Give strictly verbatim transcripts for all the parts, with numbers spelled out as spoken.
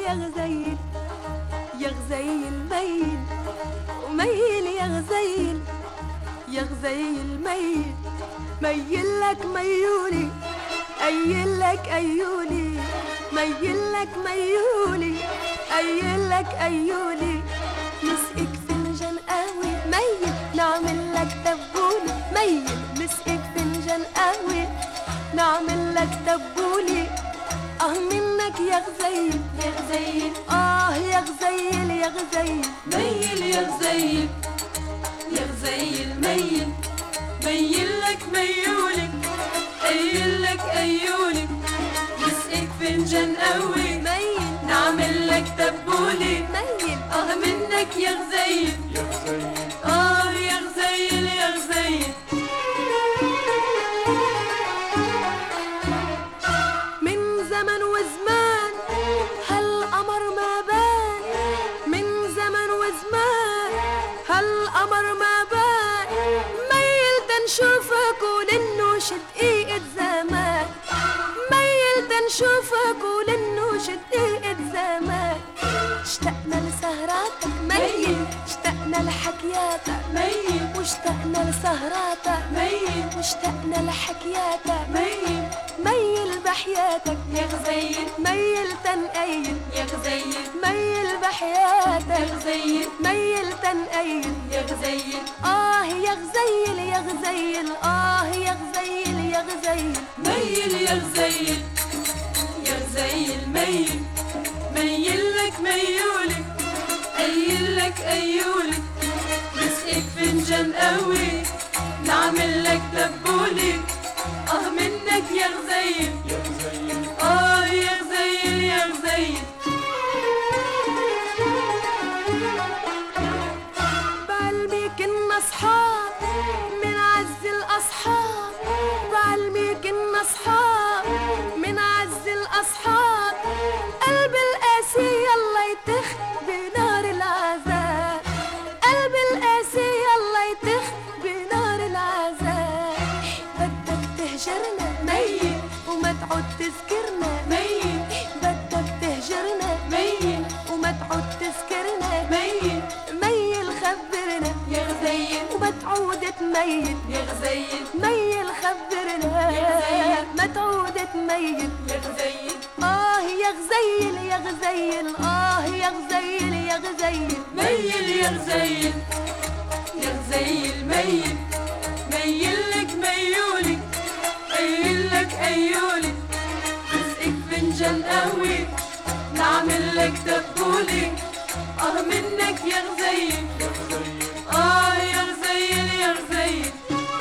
يا غزيل يا غزيل ميل وميل يا غزيل يا غزيل ميل ميل لك ميولي أيل لك أيولي ميل لك ميولي أيل لك أيولي مسقك فنجان قهوة ميل نعمل لك تبولي ميل مسقك فنجان قهوة نعمل لك تبولي اه منك يا غزيل يا غزيل اه يا غزيل يا غزيل ميل يا غزيل يا غزيل ميل ميل لك ميولك أيل لك أيولك مسقك فنجان قهوة ميل نعمل لك تبولي ميل اه منك يا غزيل يا غزيل اه يا غزيل يا غزيل من زمن وزمان هالقمر ما بان من زمن وزمان هالقمر ما بان ميل تنشوفك ولنوش دقيقة زمان ميل تنشوفك ولنوش دقيقة زمان اشتقنا لسهراتك ميل اشتقنا لحكياتك ميل واشتقنا لسهراتك ميل واشتقنا لحكياتك ميل ميل بحياتك يا غزيل ميل تنقيل يا غزيل ميل يا بحياتك غزيل ميل تنقيل يا غزيل آه يا غزيل يا غزيل آه يا غزيل يا غزيل ميل يا غزيل يا غزيل ميل ميل لك ميولك أيل لك أيولك مسقك فنجان قهوة نعمل لك دبولي اه منك يا غزيل يا غزيل اه يا غزيل يا غزيل بعلمي كنا اصحاب من عز الاصحاب بعلمي كنا اصحاب من عز الاصحاب قلب القاسي يلا يتخ بنار العذاب قلب القاسي يلا يتخ بنار العذاب بدك تهجرنا ميل وما تعود تذكرنا ميل بدك تهجرنا ميل وما تعود تذكرنا ميل ميل خبرنا يا غزيل وما تعود تميل يا غزيل ميل خبرنا يا غزيل. ما تعود تميل يا غزيل آه يا غزيل يا غزيل آه يا غزيل يا غزيل ميل يا غزيل يا غزيل ميل ميل لك ميولك أيل لك أيولك مسقك فنجان قهوة نعمل لك دبولي اه منك يا غزيل يا غزيل اه يا غزيل يا غزيل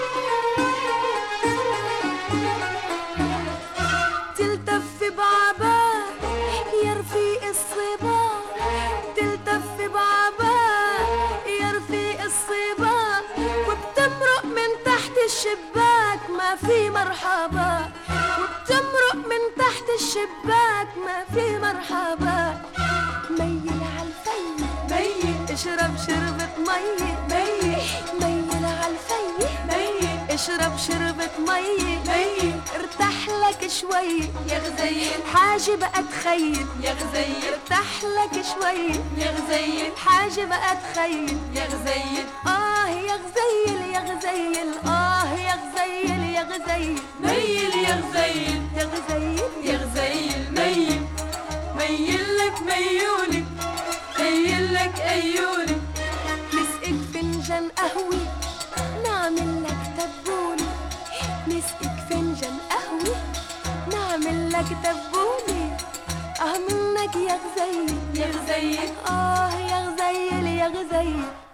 تلتف بعباء يا رفيق الصبا تلتف بعباء يا رفيق الصبا وبتمرق من تحت الشباك ما في مرحبا وبتمرق من تحت الشباك ما في مرحبا ميل عالفي ميل اشرب شربة مي ميل ميل عالفي ميل اشرب شربة مي ميل ارتاح لك شوي يا غزيل حاجة بقى تخيل يا غزيل ارتاح لك شوي يا غزيل حاجة بقى تخيل يا غزيل آه يا غزيل يا غزيل آه يا غزيل يا غزيل ميل يا غزيل يا غزيل يا غزيل ميل ميل لك ميولك أيل لك أيولك مسقك فنجان قهوة نعمل لك تبولي مسقك فنجان قهوة نعمل لك تبولي اه منك يا غزيل يا غزيل آه يا غزيل يا غزيل